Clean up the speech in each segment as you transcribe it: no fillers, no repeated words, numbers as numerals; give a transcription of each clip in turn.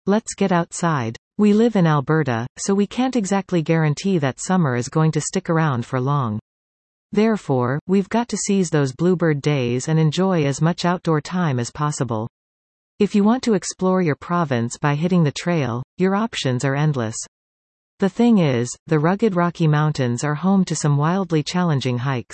Let's get outside. We live in Alberta, so we can't exactly guarantee that summer is going to stick around for long. Therefore, we've got to seize those bluebird days and enjoy as much outdoor time as possible. If you want to explore your province by hitting the trail, your options are endless. The thing is, the rugged Rocky Mountains are home to some wildly challenging hikes.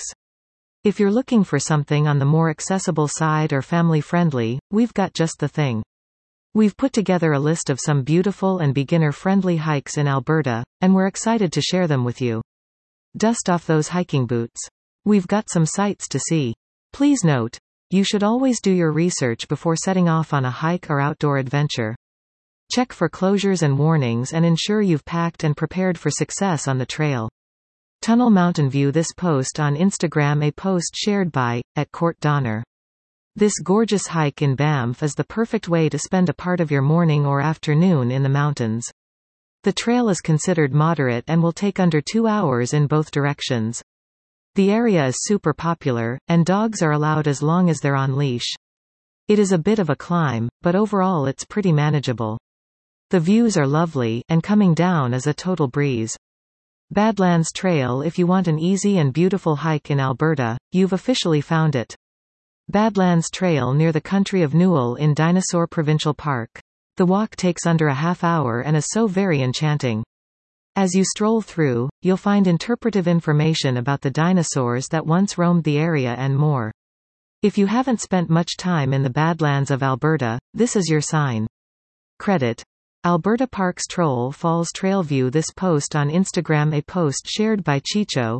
If you're looking for something on the more accessible side or family-friendly, we've got just the thing. We've put together a list of some beautiful and beginner-friendly hikes in Alberta, and we're excited to share them with you. Dust off those hiking boots. We've got some sights to see. Please note, you should always do your research before setting off on a hike or outdoor adventure. Check for closures and warnings and ensure you've packed and prepared for success on the trail. Tunnel Mountain View this post on Instagram, a post shared by @CourtDonner. This gorgeous hike in Banff is the perfect way to spend a part of your morning or afternoon in the mountains. The trail is considered moderate and will take under 2 hours in both directions. The area is super popular, and dogs are allowed as long as they're on leash. It is a bit of a climb, but overall it's pretty manageable. The views are lovely, and coming down is a total breeze. Badlands Trail. If you want an easy and beautiful hike in Alberta, you've officially found it. Badlands Trail near the country of Newell in Dinosaur Provincial Park. The walk takes under a half hour and is so very enchanting. As you stroll through, you'll find interpretive information about the dinosaurs that once roamed the area and more. If you haven't spent much time in the Badlands of Alberta, this is your sign. Credit. Alberta Parks Troll Falls Trail. View this post on Instagram, a post shared by Chicho,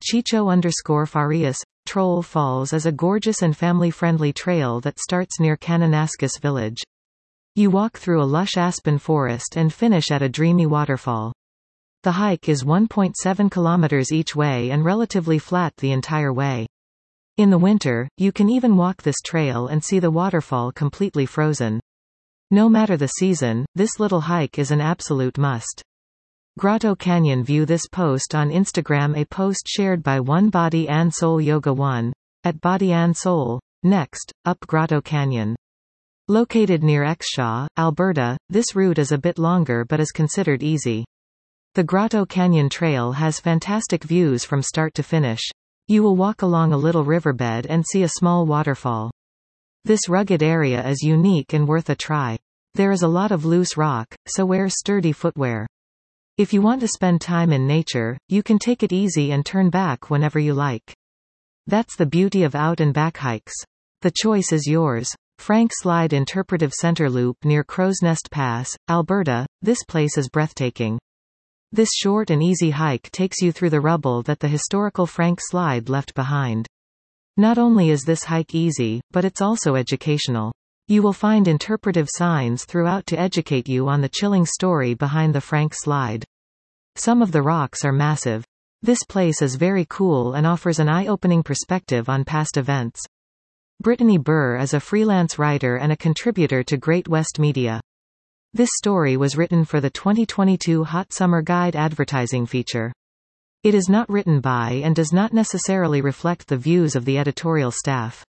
@Chicho_Farias. Troll Falls is a gorgeous and family-friendly trail that starts near Kananaskis Village. You walk through a lush aspen forest and finish at a dreamy waterfall. The hike is 1.7 kilometers each way and relatively flat the entire way. In the winter, you can even walk this trail and see the waterfall completely frozen. No matter the season, this little hike is an absolute must. Grotto Canyon. View this post on Instagram, a post shared by One Body and Soul Yoga 1, @Body and Soul. Next, up Grotto Canyon. Located near Exshaw, Alberta, this route is a bit longer but is considered easy. The Grotto Canyon Trail has fantastic views from start to finish. You will walk along a little riverbed and see a small waterfall. This rugged area is unique and worth a try. There is a lot of loose rock, so wear sturdy footwear. If you want to spend time in nature, you can take it easy and turn back whenever you like. That's the beauty of out and back hikes. The choice is yours. Frank Slide Interpretive Center Loop near Crow's Nest Pass, Alberta. This place is breathtaking. This short and easy hike takes you through the rubble that the historical Frank Slide left behind. Not only is this hike easy, but it's also educational. You will find interpretive signs throughout to educate you on the chilling story behind the Frank Slide. Some of the rocks are massive. This place is very cool and offers an eye-opening perspective on past events. Brittany Burr is a freelance writer and a contributor to Great West Media. This story was written for the 2022 Hot Summer Guide advertising feature. It is not written by and does not necessarily reflect the views of the editorial staff.